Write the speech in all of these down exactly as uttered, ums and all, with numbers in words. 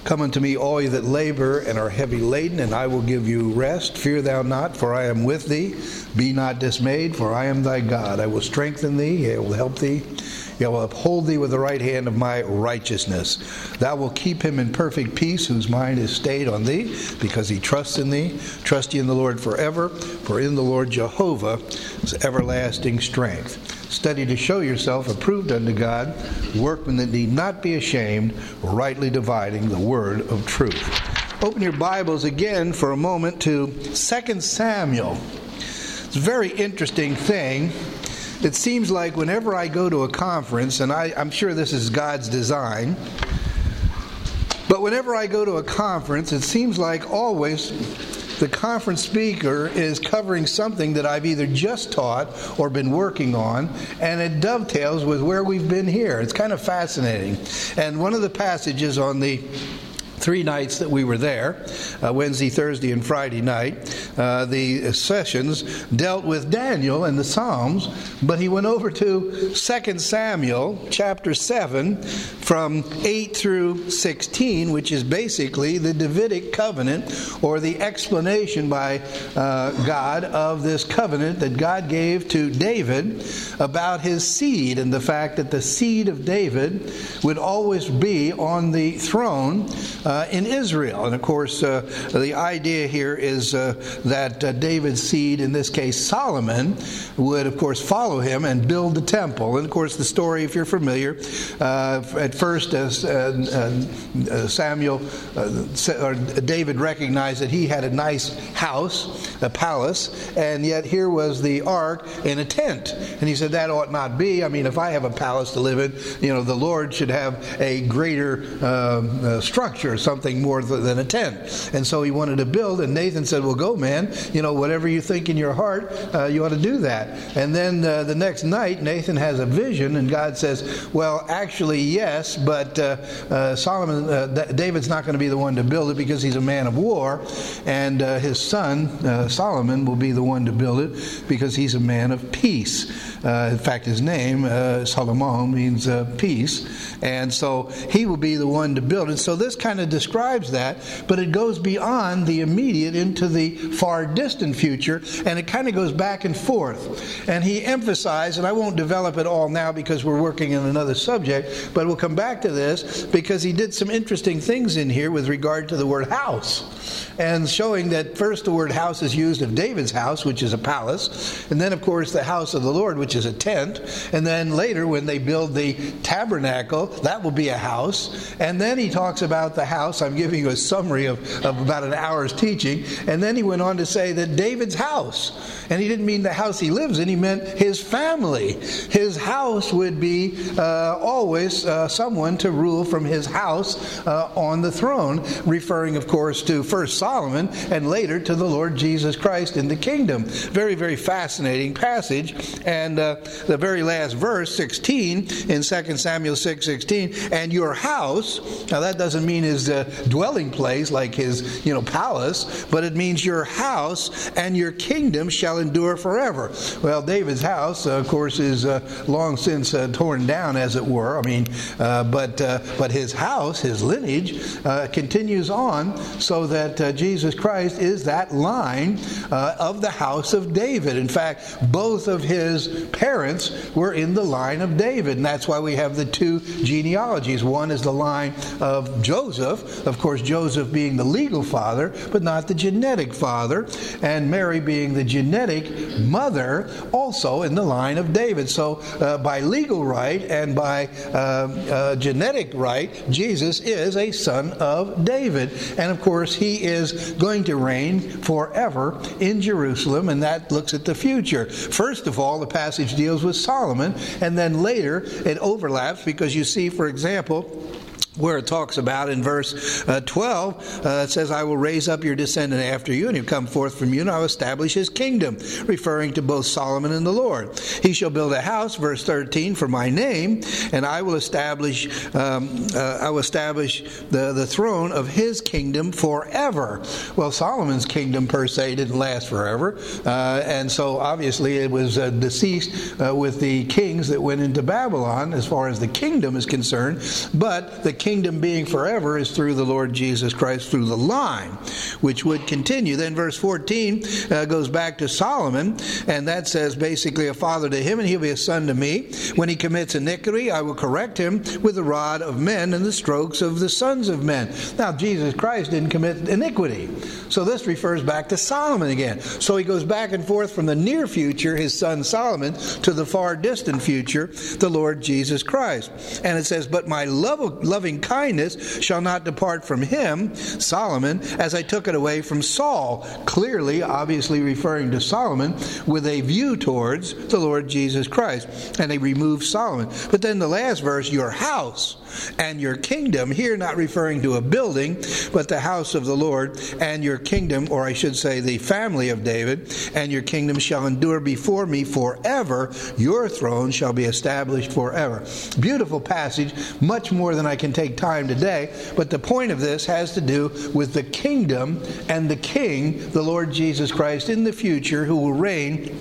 Come unto me, all ye that labor and are heavy laden, and I will give you rest. Fear thou not, for I am with thee. Be not dismayed, for I am thy God. I will strengthen thee, I will help thee. I will uphold thee with the right hand of my righteousness. Thou wilt keep him in perfect peace, whose mind is stayed on thee, because he trusts in thee. Trust ye in the Lord forever, for in the Lord Jehovah is everlasting strength. Study to show yourself approved unto God, workmen that need not be ashamed, rightly dividing the word of truth. Open your Bibles again for a moment to Second Samuel. It's a very interesting thing. It seems like whenever I go to a conference, and I, I'm sure this is God's design, but whenever I go to a conference, it seems like always the conference speaker is covering something that I've either just taught or been working on, and it dovetails with where we've been here. It's kind of fascinating. And one of the passages on the three nights that we were there, uh, Wednesday, Thursday, and Friday night, uh, the sessions dealt with Daniel and the Psalms, but he went over to Second Samuel chapter seven from eight through sixteen, which is basically the Davidic covenant, or the explanation by uh, God of this covenant that God gave to David about his seed, and the fact that the seed of David would always be on the throne Uh, in Israel. And of course, uh, the idea here is uh, that uh, David's seed, in this case Solomon, would of course follow him and build the temple. And of course, the story, if you're familiar, uh, at first as uh, uh, Samuel uh, or David recognized that he had a nice house, a palace, and yet here was the ark in a tent. And he said, that ought not be. I mean, if I have a palace to live in, you know, the Lord should have a greater uh, uh, structure, something more than a tent. And so he wanted to build, and Nathan said, well, go, man. You know, whatever you think in your heart, uh, you ought to do that. And then uh, the next night, Nathan has a vision, and God says, well, actually, yes, but uh, uh, Solomon, uh, David's not going to be the one to build it because he's a man of war, and uh, his son, uh, Solomon, will be the one to build it because he's a man of peace. Uh, in fact, his name, uh, Solomon, means uh, peace. And so he will be the one to build it. So this kind of describes that, but it goes beyond the immediate into the far distant future, and it kind of goes back and forth. And he emphasized, and I won't develop it all now because we're working on another subject, but we'll come back to this because he did some interesting things in here with regard to the word house, and showing that first the word house is used of David's house, which is a palace, and then of course the house of the Lord, which is a tent, and then later when they build the tabernacle, that will be a house, and then he talks about the house. I'm giving you a summary of, of about an hour's teaching, and then he went on to say that David's house, and he didn't mean the house he lives in, he meant his family. His house would be uh, always uh, someone to rule from his house uh, on the throne, referring of course to first Solomon and later to the Lord Jesus Christ in the kingdom. Very, very fascinating passage. And uh, the very last verse, sixteen, in Second Samuel six sixteen, and your house, now that doesn't mean his uh, dwelling place like his, you know, palace, but it means your house and your kingdom shall endure forever. Well, David's house, uh, of course, is uh, long since uh, torn down, as it were. I mean, uh, but uh, but his house, his lineage, uh, continues on, so that uh, Jesus Christ is that line uh, of the house of David. In fact, both of his parents were in the line of David, and that's why we have the two genealogies. One is the line of Joseph, of course, Joseph being the legal father, but not the genetic father, and Mary being the genetic mother, also in the line of David. So uh, by legal right and by uh, uh, genetic right, Jesus is a son of David. And of course, he is going to reign forever in Jerusalem, and that looks at the future. First of all, the passage deals with Solomon, and then later it overlaps, because you see, for example, where it talks about in verse uh, twelve, uh, it says, I will raise up your descendant after you, and he'll come forth from you, and I will establish his kingdom, referring to both Solomon and the Lord. He shall build a house, verse thirteen, for my name, and I will establish um, uh, I will establish the, the throne of his kingdom forever. Well, Solomon's kingdom per se didn't last forever, uh, and so obviously it was uh, deceased uh, with the kings that went into Babylon as far as the kingdom is concerned, but the kingdom being forever is through the Lord Jesus Christ, through the line, which would continue. Then verse fourteen uh, goes back to Solomon, and that says basically, a father to him, and he'll be a son to me. When he commits iniquity, I will correct him with the rod of men and the strokes of the sons of men. Now, Jesus Christ didn't commit iniquity. So this refers back to Solomon again. So he goes back and forth from the near future, his son Solomon, to the far distant future, the Lord Jesus Christ. And it says, but my love, loving kindness shall not depart from him, Solomon, as I took it away from Saul. Clearly, obviously referring to Solomon with a view towards the Lord Jesus Christ. And they removed Solomon. But then the last verse, your house and your kingdom, here not referring to a building, but the house of the Lord, and your kingdom, or I should say the family of David, and your kingdom shall endure before me forever. Your throne shall be established forever. Beautiful passage, much more than I can take time today, but the point of this has to do with the kingdom and the king, the Lord Jesus Christ, in the future, who will reign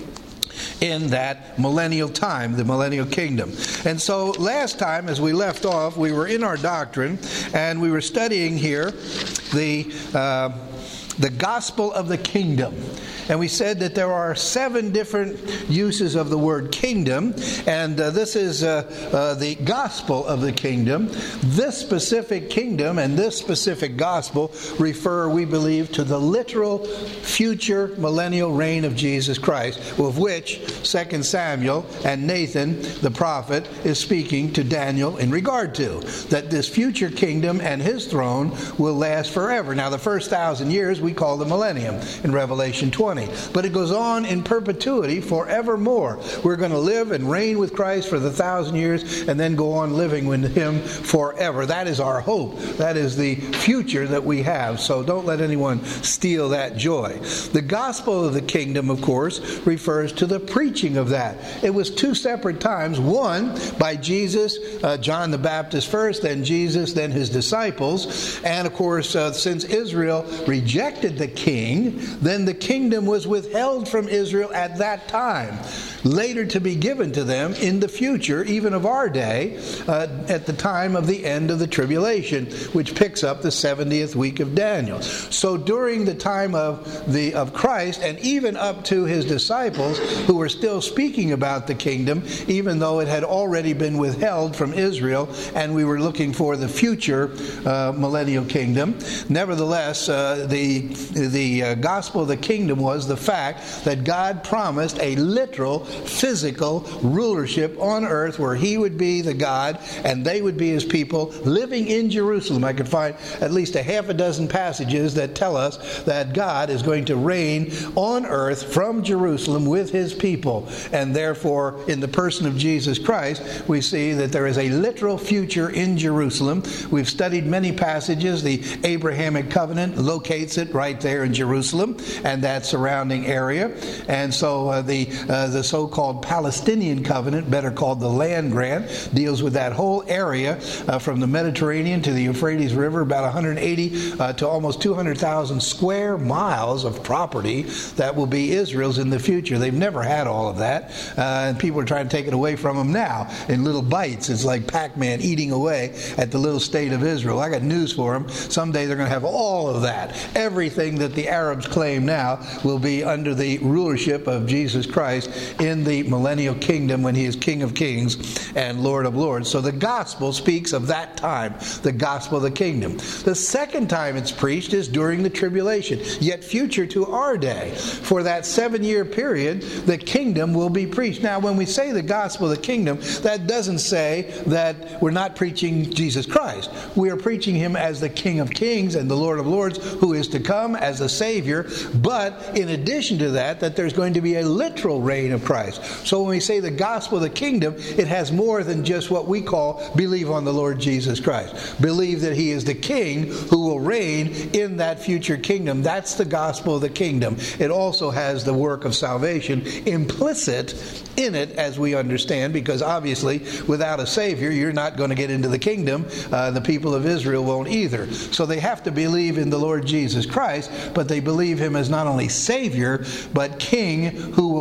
in that millennial time, the millennial kingdom. And so last time, as we left off, we were in our doctrine, and we were studying here the uh, the gospel of the kingdom. And we said that there are seven different uses of the word kingdom, and uh, this is uh, uh, the gospel of the kingdom. This specific kingdom and this specific gospel refer, we believe, to the literal future millennial reign of Jesus Christ, of which Second Samuel and Nathan, the prophet, is speaking to Daniel in regard to. That this future kingdom and his throne will last forever. Now, the first thousand years we call the millennium in Revelation twenty. But it goes on in perpetuity forevermore. We're going to live and reign with Christ for the thousand years and then go on living with him forever. That is our hope. That is the future that we have. So don't let anyone steal that joy. The gospel of the kingdom, of course, refers to the preaching of that. It was two separate times. One by Jesus, uh, John the Baptist first, then Jesus, then his disciples. And of course, uh, since Israel rejected the king, then the kingdom was withheld from Israel at that time, later to be given to them in the future, even of our day, uh, at the time of the end of the tribulation, which picks up the seventieth week of Daniel. So during the time of the of Christ, and even up to his disciples, who were still speaking about the kingdom, even though it had already been withheld from Israel, and we were looking for the future uh, millennial kingdom. Nevertheless, uh, the the uh, gospel of the kingdom was the fact that God promised a literal, physical rulership on earth where he would be the God and they would be his people living in Jerusalem. I could find at least a half a dozen passages that tell us that God is going to reign on earth from Jerusalem with his people. And therefore, in the person of Jesus Christ, we see that there is a literal future in Jerusalem. We've studied many passages. The Abrahamic covenant locates it right there in Jerusalem and that surrounding area. And so uh, the uh, the so-called Palestinian covenant, better called the land grant, deals with that whole area uh, from the Mediterranean to the Euphrates River, about one hundred eighty uh, to almost two hundred thousand square miles of property that will be Israel's in the future. They've never had all of that, uh, and people are trying to take it away from them now in little bites. It's like Pac-Man eating away at the little state of Israel. I got news for them. Someday they're going to have all of that. Everything that the Arabs claim now will be under the rulership of Jesus Christ in the millennial kingdom when he is King of Kings and Lord of Lords. So the gospel speaks of that time, the gospel of the kingdom. The second time it's preached is during the tribulation, yet future to our day. For that seven-year period, the kingdom will be preached. Now, when we say the gospel of the kingdom, that doesn't say that we're not preaching Jesus Christ. We are preaching him as the King of Kings and the Lord of Lords, who is to come as a Savior. But in addition to that, that there's going to be a literal reign of Christ. So when we say the gospel of the kingdom, it has more than just what we call believe on the Lord Jesus Christ. Believe that he is the King who will reign in that future kingdom. That's the gospel of the kingdom. It also has the work of salvation implicit in it, as we understand, because obviously without a Savior, you're not going to get into the kingdom. Uh, the people of Israel won't either. So they have to believe in the Lord Jesus Christ, but they believe him as not only Savior, but King who will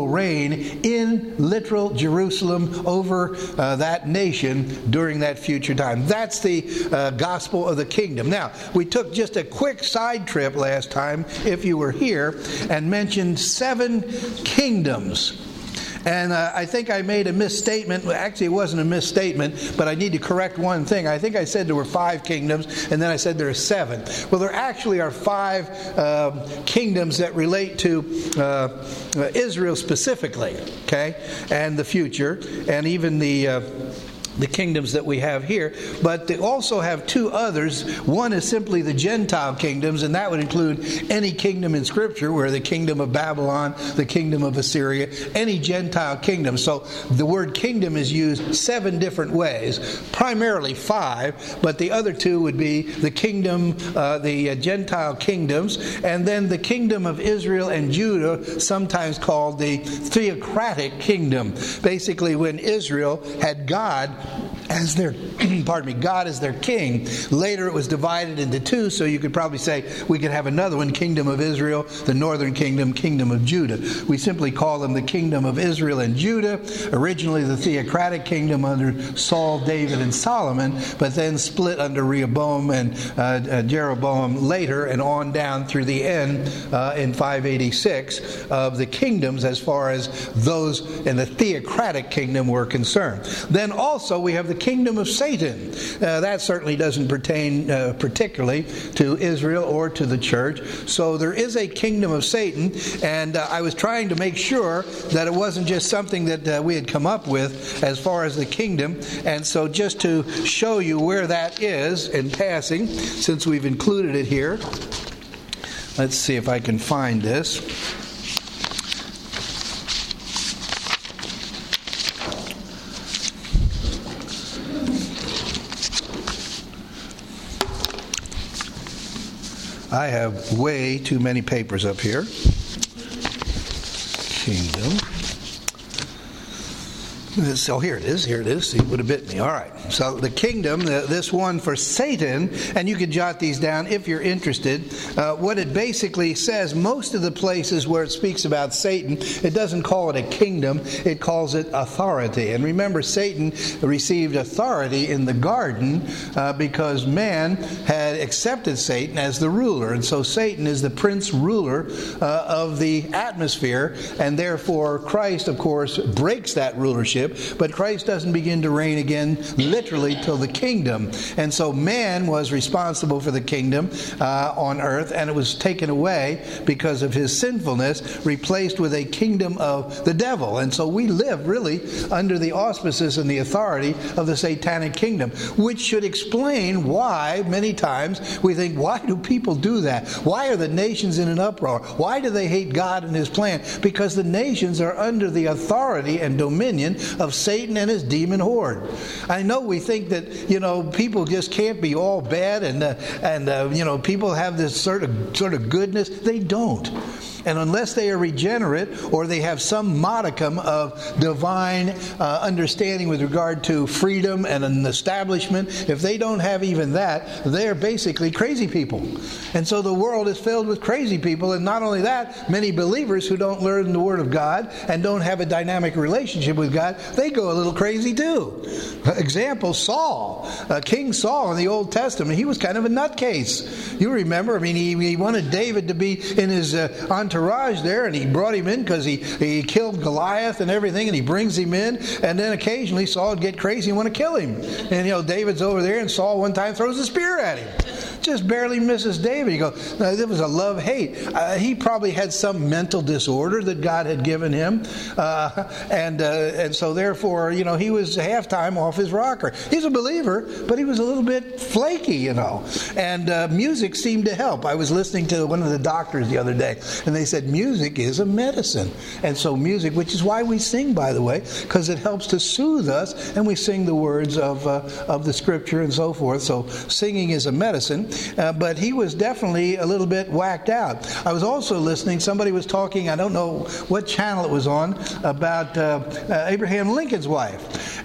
will reign in literal Jerusalem over uh, that nation during that future time. That's the uh, gospel of the kingdom. Now, we took just a quick side trip last time, if you were here, and mentioned seven kingdoms. And uh, I think I made a misstatement. Actually, it wasn't a misstatement, but I need to correct one thing. I think I said there were five kingdoms, and then I said there are seven. Well, there actually are five uh, kingdoms that relate to uh, Israel specifically, okay, and the future, and even the... Uh, the kingdoms that we have here, but they also have two others. One is simply the Gentile kingdoms, and that would include any kingdom in Scripture, where the kingdom of Babylon, the kingdom of Assyria, any Gentile kingdom. So the word kingdom is used seven different ways, primarily five, but the other two would be the kingdom, uh, the uh, Gentile kingdoms, and then the kingdom of Israel and Judah, sometimes called the theocratic kingdom. Basically, when Israel had God as their, pardon me, God as their king. Later it was divided into two, so you could probably say we could have another one, Kingdom of Israel, the northern kingdom, Kingdom of Judah. We simply call them the Kingdom of Israel and Judah, originally the theocratic kingdom under Saul, David, and Solomon, but then split under Rehoboam and uh, uh, Jeroboam later, and on down through the end uh, in five eighty-six of the kingdoms as far as those in the theocratic kingdom were concerned. Then also we have the kingdom of Satan. Uh, that certainly doesn't pertain uh, particularly to Israel or to the church. So there is a kingdom of Satan, and uh, I was trying to make sure that it wasn't just something that uh, we had come up with as far as the kingdom. And so just to show you where that is in passing, since we've included it here, let's see if I can find this. I have way too many papers up here. Kingdom. So here it is, here it is. See, it would have bit me. All right. So the kingdom, the, this one for Satan, and you can jot these down if you're interested. Uh, what it basically says, most of the places where it speaks about Satan, it doesn't call it a kingdom, it calls it authority. And remember, Satan received authority in the garden uh, because man had accepted Satan as the ruler. And so Satan is the prince ruler uh, of the atmosphere, and therefore Christ, of course, breaks that rulership. But Christ doesn't begin to reign again literally till the kingdom. And so man was responsible for the kingdom uh, on earth, and it was taken away because of his sinfulness, replaced with a kingdom of the devil. And so we live really under the auspices and the authority of the satanic kingdom, which should explain why many times we think, why do people do that? Why are the nations in an uproar? Why do they hate God and his plan? Because the nations are under the authority and dominion of Satan and his demon horde. I know we think that, you know, people just can't be all bad, and uh, and uh, you know, people have this sort of sort of goodness. They don't. And unless they are regenerate or they have some modicum of divine uh, understanding with regard to freedom and an establishment, if they don't have even that, they're basically crazy people. And so the world is filled with crazy people. And not only that, many believers who don't learn the Word of God and don't have a dynamic relationship with God, they go a little crazy too. Example, Saul. Uh, King Saul in the Old Testament, he was kind of a nutcase. You remember, I mean, he, he wanted David to be in his uh, entourage there, and he brought him in because he, he killed Goliath and everything, and he brings him in, and then occasionally Saul would get crazy and want to kill him. And, you know, David's over there, and Saul one time throws a spear at him. Just barely misses David. You go, no, it was a love-hate. Uh, he probably had some mental disorder that God had given him, uh, and uh, and so therefore, you know, he was halftime off his rocker. He's a believer, but he was a little bit flaky, you know. And uh, music seemed to help. I was listening to one of the doctors the other day, and they said music is a medicine. And so music, which is why we sing, by the way, because it helps to soothe us, and we sing the words of uh, of the Scripture and so forth. So singing is a medicine. Uh, but he was definitely a little bit whacked out. I was also listening, somebody was talking, I don't know what channel it was on, about uh, uh, Abraham Lincoln's wife.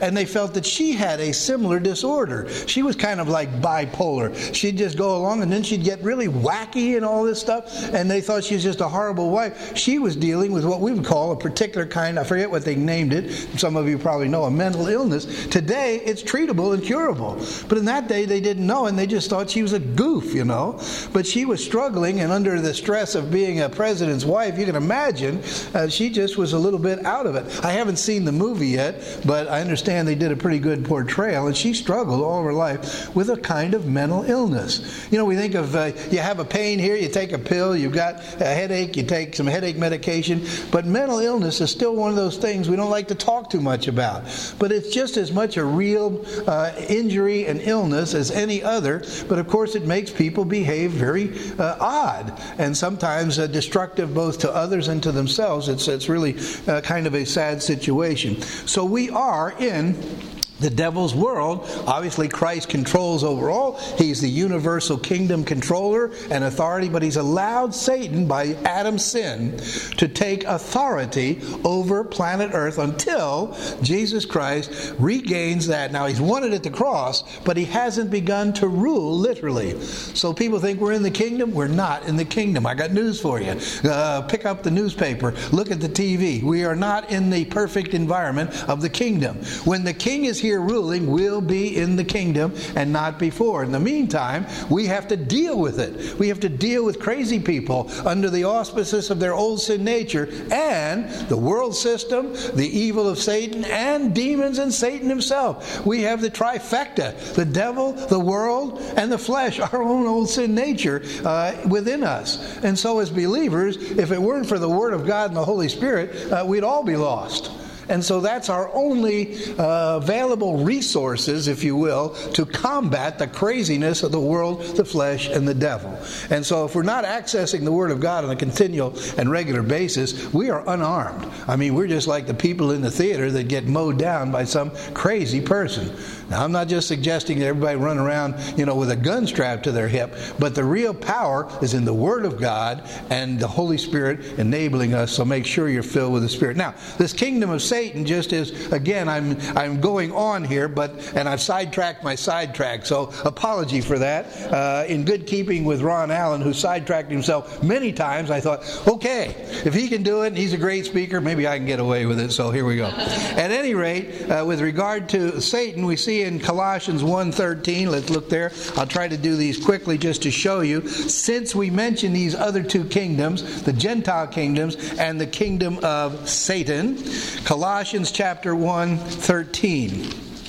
and they felt that she had a similar disorder. She was kind of like bipolar. She'd just go along and then she'd get really wacky and all this stuff, and they thought she was just a horrible wife. She was dealing with what we would call a particular kind, I forget what they named it, some of you probably know, a mental illness. Today it's treatable and curable. But in that day they didn't know, and they just thought she was a goof, you know. But she was struggling, and under the stress of being a president's wife, you can imagine, uh, she just was a little bit out of it. I haven't seen the movie yet, but I understand they did a pretty good portrayal, and she struggled all her life with a kind of mental illness. You know, we think of, uh, you have a pain here, you take a pill, you've got a headache, you take some headache medication, but mental illness is still one of those things we don't like to talk too much about. But it's just as much a real uh, injury and illness as any other, but of course it makes people behave very uh, odd, and sometimes uh, destructive both to others and to themselves. It's, it's really uh, kind of a sad situation. So we are in the devil's world. Obviously, Christ controls over all. He's the universal kingdom controller and authority, but he's allowed Satan, by Adam's sin, to take authority over planet Earth until Jesus Christ regains that. Now, he's won it at the cross, but he hasn't begun to rule literally. So people think we're in the kingdom. We're not in the kingdom. I got news for you. Uh, pick up the newspaper. Look at the T V. We are not in the perfect environment of the kingdom. When the king is here ruling, we'll be in the kingdom and not before. In the meantime, we have to deal with it. We have to deal with crazy people under the auspices of their old sin nature and the world system, the evil of Satan, and demons and Satan himself. We have the trifecta: the devil, the world, and the flesh, our own old sin nature uh, within us. And so as believers, if it weren't for the Word of God and the Holy Spirit, uh, we'd all be lost. And so that's our only uh, available resources, if you will, to combat the craziness of the world, the flesh, and the devil. And so if we're not accessing the Word of God on a continual and regular basis, we are unarmed. I mean, we're just like the people in the theater that get mowed down by some crazy person. Now, I'm not just suggesting that everybody run around, you know, with a gun strapped to their hip, but the real power is in the Word of God and the Holy Spirit enabling us, so make sure you're filled with the Spirit. Now, this kingdom of Satan just is, again, I'm I'm going on here, but and I've sidetracked my sidetrack, so apology for that. Uh, in good keeping with Ron Allen, who sidetracked himself many times, I thought, okay, if he can do it and he's a great speaker, maybe I can get away with it, so here we go. At any rate, uh, with regard to Satan, we see in Colossians one thirteen, let's look there. I'll try to do these quickly just to show you. Since we mentioned these other two kingdoms, the Gentile kingdoms and the kingdom of Satan, Colossians chapter one thirteen.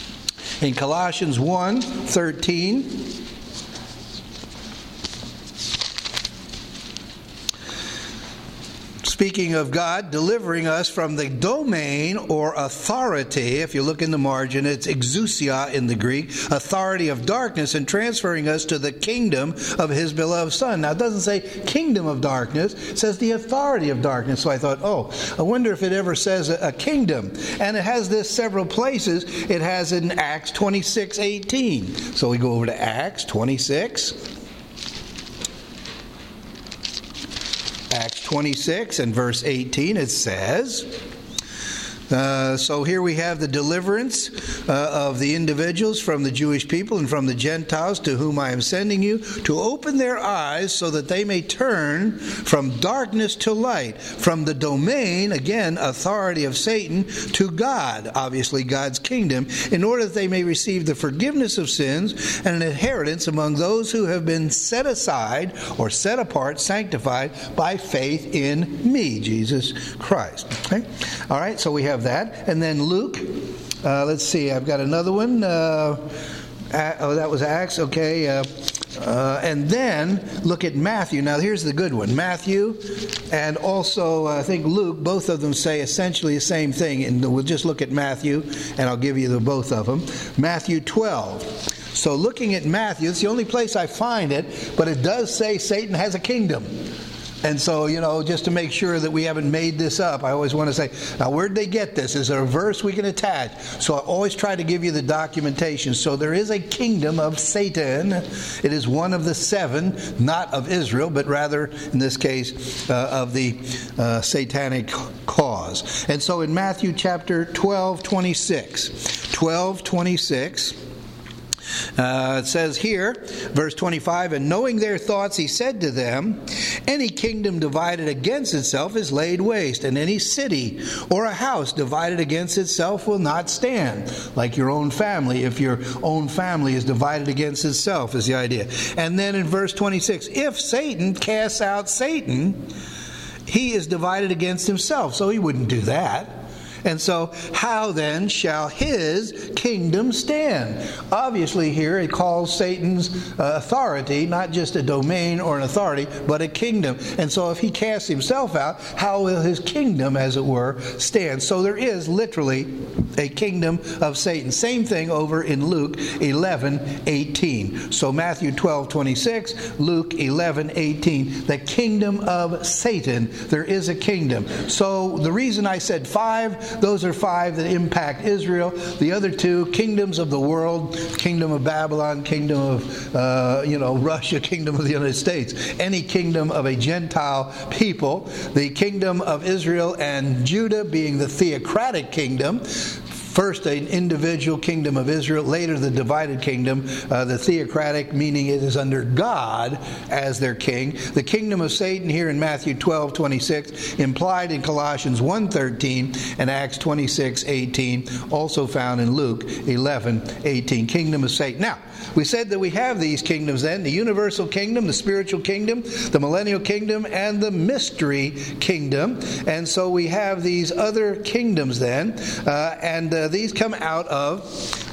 In Colossians one thirteen, speaking of God delivering us from the domain or authority, if you look in the margin, it's exousia in the Greek, authority of darkness, and transferring us to the kingdom of His beloved Son. Now, it doesn't say kingdom of darkness, it says the authority of darkness. So I thought, oh, I wonder if it ever says a, a kingdom. And it has this several places. It has in Acts twenty-six eighteen. So we go over to Acts twenty-six. Acts twenty-six and verse eighteen, it says, uh, so here we have the deliverance uh, of the individuals from the Jewish people and from the Gentiles to whom I am sending you, to open their eyes so that they may turn from darkness to light, from the domain, again, authority of Satan, to God, obviously God's kingdom, in order that they may receive the forgiveness of sins and an inheritance among those who have been set aside or set apart, sanctified by faith in me, Jesus Christ. Okay? All right, so we have that. And then Luke, uh, let's see, I've got another one. Uh, oh, that was Acts, okay. Uh, uh, and then look at Matthew. Now, here's the good one. Matthew and also, uh, I think Luke, both of them say essentially the same thing. And we'll just look at Matthew, and I'll give you the both of them. Matthew twelve. So looking at Matthew, it's the only place I find it, but it does say Satan has a kingdom. And so, you know, just to make sure that we haven't made this up, I always want to say, now where'd they get this? Is there a verse we can attach? So I always try to give you the documentation. So there is a kingdom of Satan. It is one of the seven, not of Israel, but rather, in this case, uh, of the uh, satanic cause. And so in Matthew chapter twelve, twenty-six, twelve, twenty-six, Uh, it says here, verse twenty-five, and knowing their thoughts, he said to them, any kingdom divided against itself is laid waste, and any city or a house divided against itself will not stand. Like your own family, if your own family is divided against itself, is the idea. And then in verse twenty-six, if Satan casts out Satan, he is divided against himself. So he wouldn't do that. And so, how then shall his kingdom stand? Obviously here it calls Satan's uh, authority, not just a domain or an authority, but a kingdom. And so if he casts himself out, how will his kingdom, as it were, stand? So there is literally a kingdom of Satan. Same thing over in Luke eleven eighteen. So Matthew twelve twenty-six, Luke eleven eighteen. The kingdom of Satan. There is a kingdom. So the reason I said five, those are five that impact Israel. The other two, kingdoms of the world, kingdom of Babylon, kingdom of, uh, you know, Russia, kingdom of the United States. Any kingdom of a Gentile people. The kingdom of Israel and Judah being the theocratic kingdom. First, an individual kingdom of Israel. Later, the divided kingdom, uh, the theocratic, meaning it is under God as their king. The kingdom of Satan here in Matthew twelve twenty-six, implied in Colossians one thirteen and Acts twenty-six eighteen, also found in Luke eleven eighteen. Kingdom of Satan. Now, we said that we have these kingdoms then, the universal kingdom, the spiritual kingdom, the millennial kingdom, and the mystery kingdom. And so we have these other kingdoms then, uh, and uh, these come out of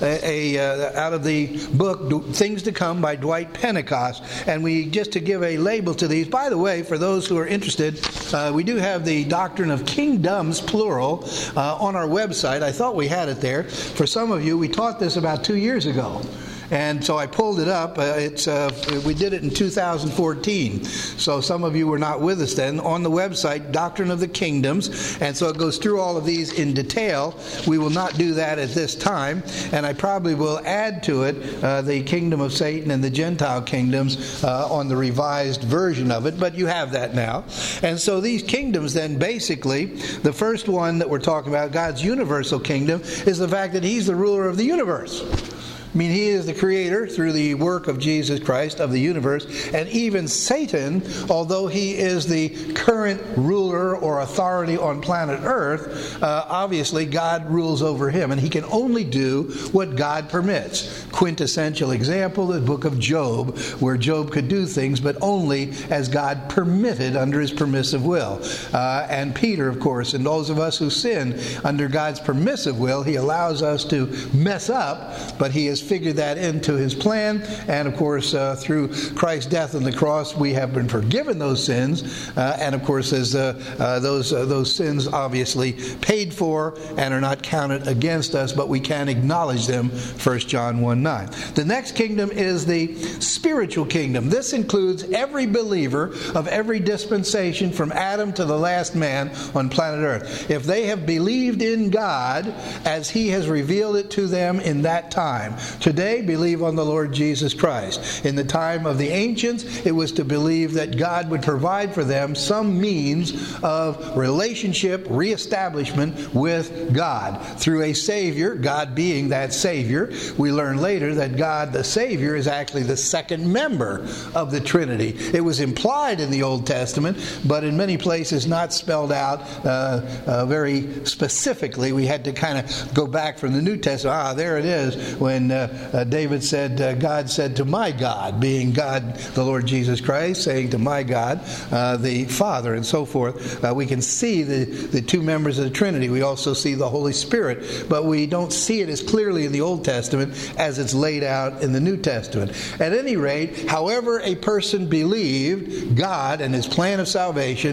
a, a uh, out of the book Things to Come by Dwight Pentecost. And we, just to give a label to these, by the way, for those who are interested, uh, we do have the Doctrine of Kingdoms, plural, uh, on our website. I thought we had it there. For some of you, we taught this about two years ago. And so I pulled it up. Uh, it's uh, we did it in two thousand fourteen. So some of you were not with us then. On the website, Doctrine of the Kingdoms. And so it goes through all of these in detail. We will not do that at this time. And I probably will add to it uh, the kingdom of Satan and the Gentile kingdoms uh, on the revised version of it. But you have that now. And so these kingdoms then, basically, the first one that we're talking about, God's universal kingdom, is the fact that He's the ruler of the universe. I mean, He is the creator through the work of Jesus Christ of the universe. And even Satan, although he is the current ruler or authority on planet Earth, uh, obviously God rules over him. And he can only do what God permits. Quintessential example, the book of Job, where Job could do things, but only as God permitted under His permissive will. Uh, and Peter, of course, and those of us who sin under God's permissive will, He allows us to mess up, but He is figured that into His plan. And of course, uh, through Christ's death on the cross, we have been forgiven those sins. Uh, and of course, as uh, uh, those uh, those sins obviously paid for and are not counted against us, but we can acknowledge them. First John one nine. The next kingdom is the spiritual kingdom. This includes every believer of every dispensation from Adam to the last man on planet Earth. If they have believed in God as He has revealed it to them in that time. Today, believe on the Lord Jesus Christ. In the time of the ancients, it was to believe that God would provide for them some means of relationship, reestablishment with God through a Savior, God being that Savior. We learn later that God, the Savior, is actually the second member of the Trinity. It was implied in the Old Testament, but in many places not spelled out uh, uh, very specifically. We had to kind of go back from the New Testament. Ah, there it is, when uh, uh, David said, uh, God said to my God, being God, the Lord Jesus Christ, saying to my God, uh, the Father, and so forth. Uh, we can see the, the two members of the Trinity. We also see the Holy Spirit, but we don't see it as clearly in the Old Testament as it's laid out in the New Testament. At any rate, however a person believed God and His plan of salvation,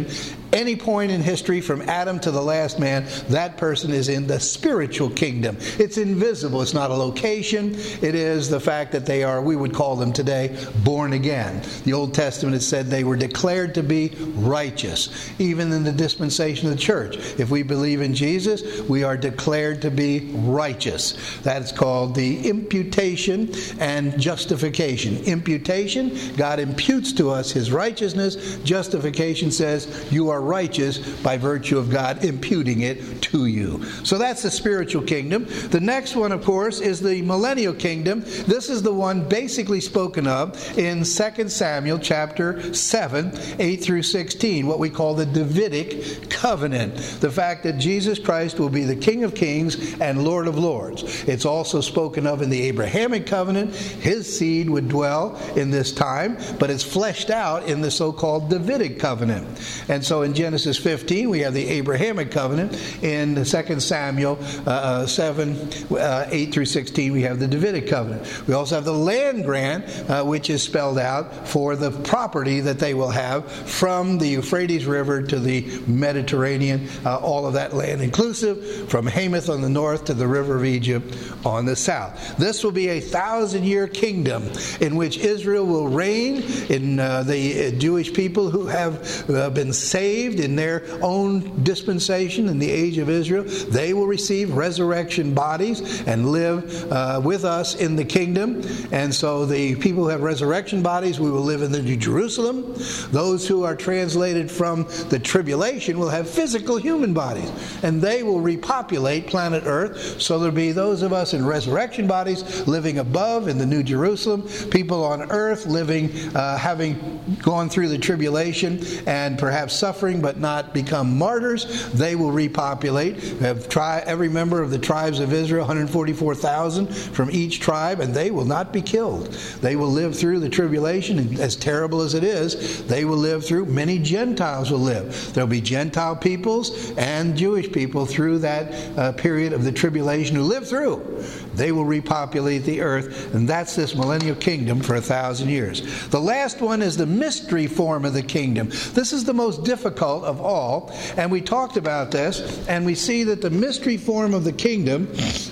Any point in history from Adam to the last man, that person is in the spiritual kingdom. It's invisible. It's not a location. It is the fact that they are, we would call them today, born again. The Old Testament, it said they were declared to be righteous. Even in the dispensation of the church, if we believe in Jesus, we are declared to be righteous. That's called the imputation and justification. Imputation, God imputes to us His righteousness. Justification says you are righteous by virtue of God imputing it to you. So that's the spiritual kingdom. The next one, of course, is the millennial kingdom. This is the one basically spoken of in Second Samuel chapter seven, eight through sixteen, what we call the Davidic covenant. The fact that Jesus Christ will be the King of Kings and Lord of Lords. It's also spoken of in the Abrahamic covenant. His seed would dwell in this time, but it's fleshed out in the so-called Davidic covenant. And so in Genesis fifteen, we have the Abrahamic covenant. In Second Samuel uh, seven, uh, eight through sixteen, we have the Davidic covenant. We also have the land grant, uh, which is spelled out for the property that they will have from the Euphrates River to the Mediterranean, uh, all of that land inclusive, from Hamath on the north to the river of Egypt on the south. This will be a thousand-year kingdom in which Israel will reign, in uh, the Jewish people who have uh, been saved in their own dispensation in the age of Israel. They will receive resurrection bodies and live uh, with us in the kingdom. And so the people who have resurrection bodies, we will live in the New Jerusalem. Those who are translated from the tribulation will have physical human bodies, and they will repopulate planet Earth. So there'll be those of us in resurrection bodies living above in the New Jerusalem, people on earth living, uh, having gone through the tribulation and perhaps suffering but not become martyrs. They will repopulate. Have tri- every member of the tribes of Israel, one hundred forty-four thousand from each tribe, and they will not be killed. They will live through the tribulation, and as terrible as it is, they will live through. Many Gentiles will live. There will be Gentile peoples and Jewish people through that uh, period of the tribulation who live through. They will repopulate the earth, and that's this millennial kingdom for a thousand years. The last one is the mystery form of the kingdom. This is the most difficult of all, and we talked about this, and we see that the mystery form of the kingdom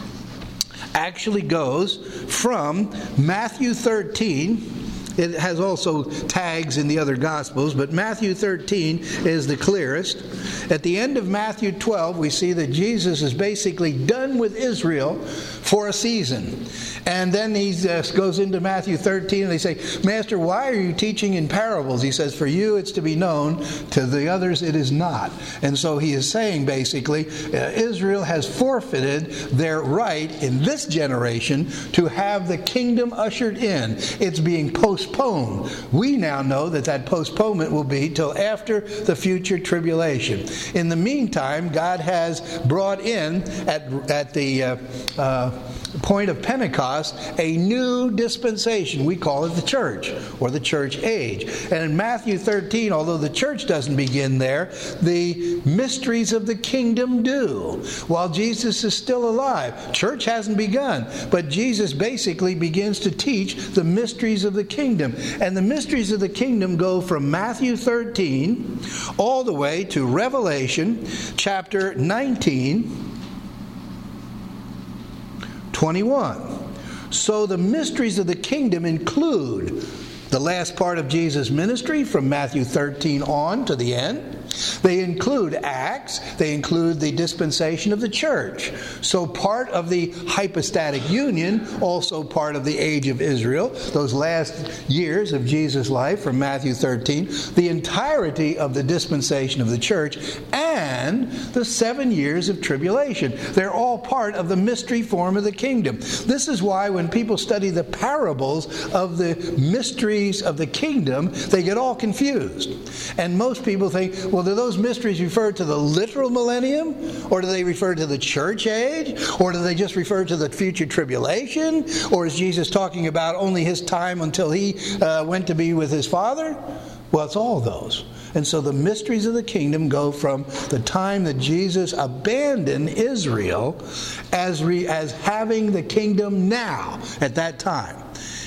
actually goes from Matthew thirteen. It has also tags in the other Gospels, but Matthew thirteen is the clearest. At the end of Matthew twelve, we see that Jesus is basically done with Israel for a season. And then he uh, goes into Matthew thirteen, and they say, Master, why are you teaching in parables? He says, for you it's to be known, to the others it is not. And so he is saying basically, uh, Israel has forfeited their right in this generation to have the kingdom ushered in. It's being postponed. We now know that that postponement will be till after the future tribulation. In the meantime, God has brought in at, at the uh, uh, point of Pentecost a new dispensation. We call it the church, or the church age. And in Matthew thirteen, although the church doesn't begin there, the mysteries of the kingdom do. While Jesus is still alive, church hasn't begun, but Jesus basically begins to teach the mysteries of the kingdom. And the mysteries of the kingdom go from Matthew thirteen all the way to Revelation chapter nineteen, twenty-one. So the mysteries of the kingdom include the last part of Jesus' ministry from Matthew thirteen on to the end. They include Acts. They include the dispensation of the church. So part of the hypostatic union, also part of the age of Israel, those last years of Jesus' life from Matthew thirteen, the entirety of the dispensation of the church, and the seven years of tribulation. They're all part of the mystery form of the kingdom. This is why when people study the parables of the mysteries of the kingdom, they get all confused. And most people think, well, do those mysteries refer to the literal millennium? Or do they refer to the church age? Or do they just refer to the future tribulation? Or is Jesus talking about only his time until he uh, went to be with his Father? Well, it's all those. And so the mysteries of the kingdom go from the time that Jesus abandoned Israel as, re, as having the kingdom now at that time.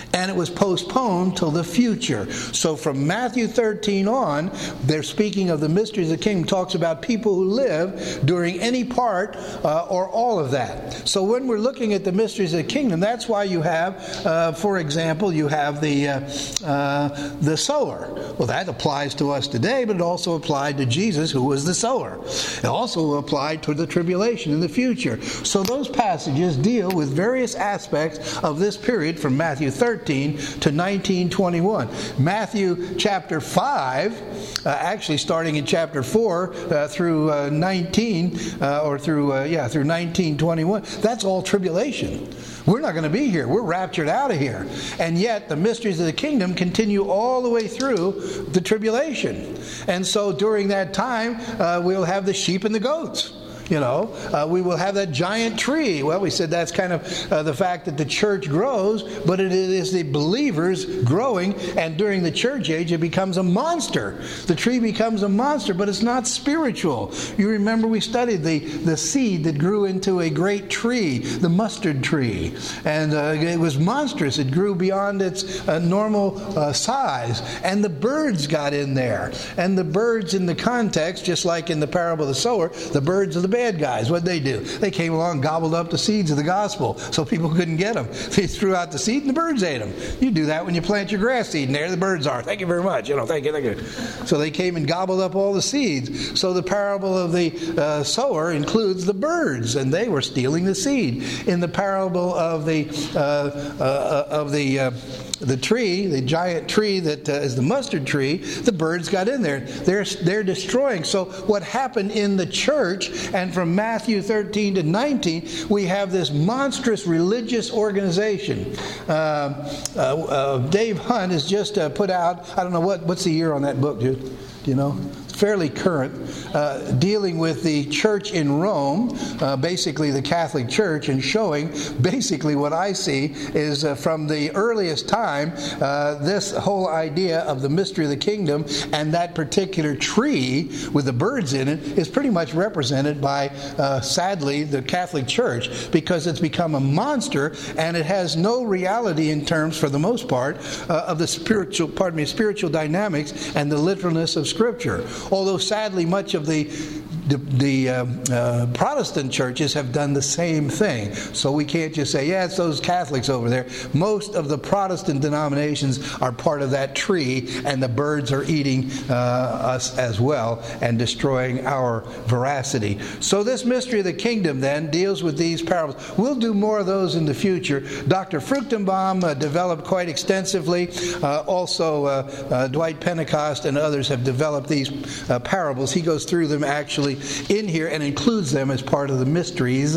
And it was postponed till the future. So from Matthew thirteen on, they're speaking of the mysteries of the kingdom. Talks about people who live during any part uh, or all of that. So when we're looking at the mysteries of the kingdom, that's why you have, uh, for example, you have the uh, uh, the sower. Well, that applies to us today, but it also applied to Jesus, who was the sower. It also applied to the tribulation in the future. So those passages deal with various aspects of this period from Matthew thirteen to nineteen twenty-one. Matthew chapter five, uh, actually starting in chapter four uh, through uh, nineteen, uh, or through uh, yeah through nineteen twenty-one. That's all tribulation. We're not going to be here. We're raptured out of here. And yet the mysteries of the kingdom continue all the way through the tribulation. And so during that time, uh, we'll have the sheep and the goats. You know, uh, we will have that giant tree. Well, we said that's kind of uh, the fact that the church grows, but it is the believers growing, and during the church age, it becomes a monster. The tree becomes a monster, but it's not spiritual. You remember we studied the, the seed that grew into a great tree, the mustard tree, and uh, it was monstrous. It grew beyond its uh, normal uh, size, and the birds got in there. And the birds in the context, just like in the parable of the sower, the birds of the bad guys, what'd they do? They came along and gobbled up the seeds of the gospel so people couldn't get them. They threw out the seed and the birds ate them. You do that when you plant your grass seed, and there the birds are. Thank you very much. You know, thank you, thank you. So they came and gobbled up all the seeds. So the parable of the uh, sower includes the birds, and they were stealing the seed. In the parable of the uh, uh, of the uh, the tree, the giant tree that uh, is the mustard tree, the birds got in there. They're they're destroying. So what happened in the church, and from Matthew thirteen to nineteen, we have this monstrous religious organization. Uh, uh, uh, Dave Hunt has just uh, put out, I don't know, what what's the year on that book, dude? Do you know? Fairly current, uh, dealing with the church in Rome, uh, basically the Catholic Church, and showing basically what I see is uh, from the earliest time, uh, this whole idea of the mystery of the kingdom and that particular tree with the birds in it is pretty much represented by, uh, sadly, the Catholic Church, because it's become a monster and it has no reality in terms, for the most part, uh, of the spiritual, pardon me, spiritual dynamics and the literalness of Scripture. Although sadly much of the the, the uh, uh, Protestant churches have done the same thing. So we can't just say, yeah, it's those Catholics over there. Most of the Protestant denominations are part of that tree, and the birds are eating uh, us as well and destroying our veracity. So this mystery of the kingdom then deals with these parables. We'll do more of those in the future. Doctor Fruchtenbaum uh, developed quite extensively. Uh, also, uh, uh, Dwight Pentecost and others have developed these uh, parables. He goes through them actually in here and includes them as part of the mysteries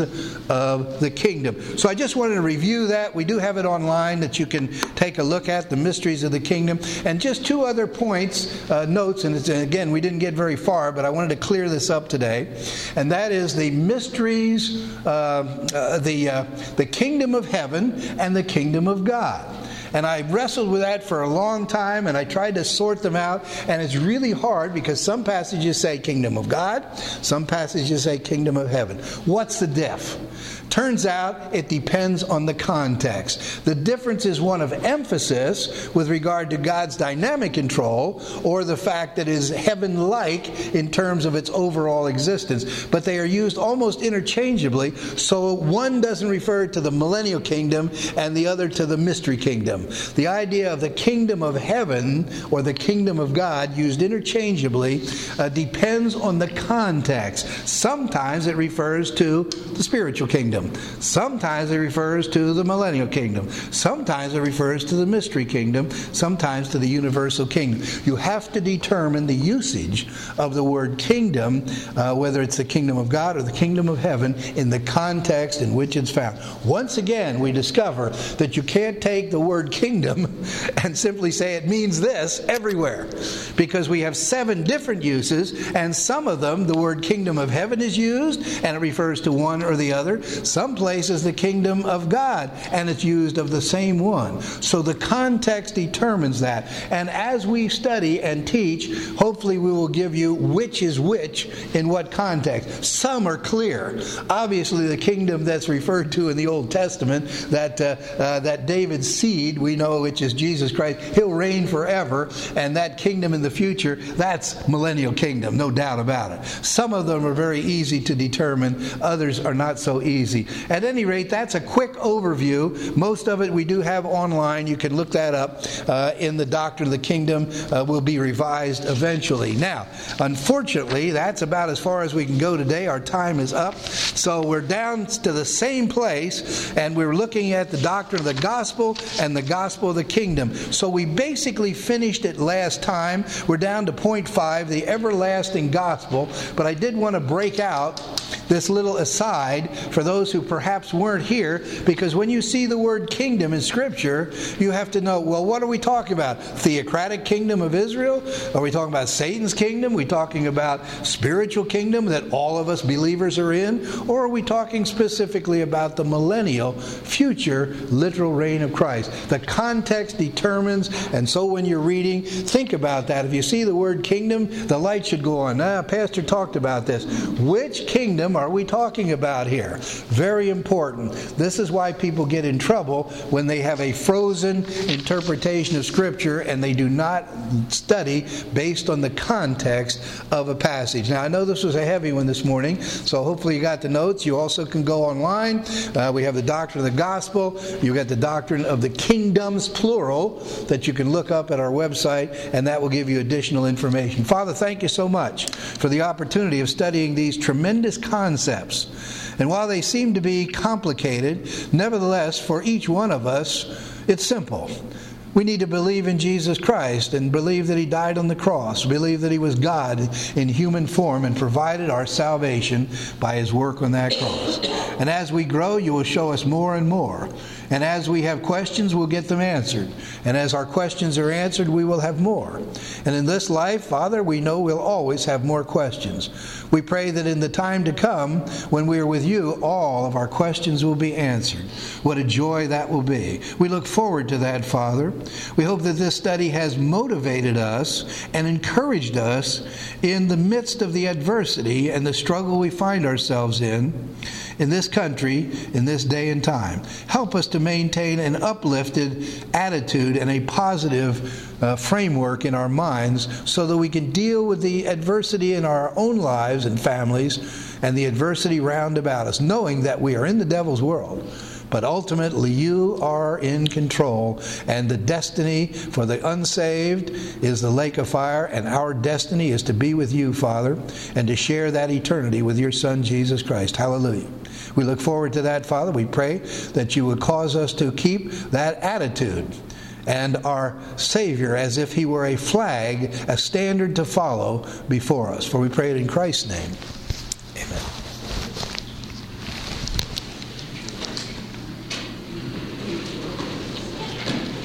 of the kingdom. So I just wanted to review that. We do have it online that you can take a look at, the mysteries of the kingdom. And just two other points, uh, notes, and it's, again, we didn't get very far, but I wanted to clear this up today. And that is the mysteries, uh, uh, the, uh, the kingdom of heaven and the kingdom of God. And I wrestled with that for a long time, and I tried to sort them out, and it's really hard because some passages say kingdom of God, some passages say kingdom of heaven. What's the diff? Turns out it depends on the context. The difference is one of emphasis with regard to God's dynamic control, or the fact that it is heaven-like in terms of its overall existence. But they are used almost interchangeably, so one doesn't refer to the millennial kingdom and the other to the mystery kingdom. The idea of the kingdom of heaven or the kingdom of God, used interchangeably, uh, depends on the context. Sometimes it refers to the spiritual kingdom. Sometimes it refers to the millennial kingdom. Sometimes it refers to the mystery kingdom. Sometimes to the universal kingdom. You have to determine the usage of the word kingdom, uh, whether it's the kingdom of God or the kingdom of heaven, in the context in which it's found. Once again, we discover that you can't take the word kingdom and simply say it means this everywhere, because we have seven different uses, and some of them the word kingdom of heaven is used and it refers to one or the other. some places the kingdom of God, and it's used of the same one. So the context determines that. And as we study and teach, hopefully we will give you which is which in what context. Some are clear. Obviously the kingdom that's referred to in the Old Testament, that uh, uh, that David's seed, we know, which is Jesus Christ, he'll reign forever, and that kingdom in the future, that's millennial kingdom, no doubt about it. Some of them are very easy to determine, others are not so easy. At any rate, that's a quick overview. Most of it we do have online. You can look that up uh, in the Doctrine of the Kingdom. Uh, will be revised eventually. Now, unfortunately, that's about as far as we can go today. Our time is up. So we're down to the same place, and we're looking at the doctrine of the gospel and the gospel of the kingdom. So we basically finished it last time. We're down to point five, the everlasting gospel. But I did want to break out this little aside for those who perhaps weren't here, because when you see the word kingdom in Scripture, you have to know, well, what are we talking about? Theocratic kingdom of Israel? Are we talking about Satan's kingdom? Are we talking about spiritual kingdom that all of us believers are in? Or are we talking specifically about the millennial, future, literal reign of Christ? The context determines, and so when you're reading, think about that. If you see the word kingdom, the light should go on. Ah, Pastor talked about this. Which kingdom are we talking about here? Very important. This is why people get in trouble when they have a frozen interpretation of Scripture and they do not study based on the context of a passage. Now, I know this was a heavy one this morning, so hopefully you got the notes. You also can go online. Uh, we have the doctrine of the gospel. You got the doctrine of the kingdoms, plural, that you can look up at our website, and that will give you additional information. Father, thank you so much for the opportunity of studying these tremendous concepts. And while they seem to be complicated, nevertheless, for each one of us, it's simple. We need to believe in Jesus Christ and believe that He died on the cross, believe that He was God in human form and provided our salvation by His work on that cross. And as we grow, you will show us more and more. And as we have questions, we'll get them answered. And as our questions are answered, we will have more. And in this life, Father, we know we'll always have more questions. We pray that in the time to come, when we are with you, all of our questions will be answered. What a joy that will be. We look forward to that, Father. We hope that this study has motivated us and encouraged us in the midst of the adversity and the struggle we find ourselves in, in this country, in this day and time. Help us to maintain an uplifted attitude and a positive uh, framework in our minds so that we can deal with the adversity in our own lives and families and the adversity round about us, knowing that we are in the devil's world. But ultimately, you are in control, and the destiny for the unsaved is the lake of fire, and our destiny is to be with you, Father, and to share that eternity with your Son, Jesus Christ. Hallelujah. We look forward to that, Father. We pray that you would cause us to keep that attitude and our Savior as if He were a flag, a standard to follow before us. For we pray it in Christ's name.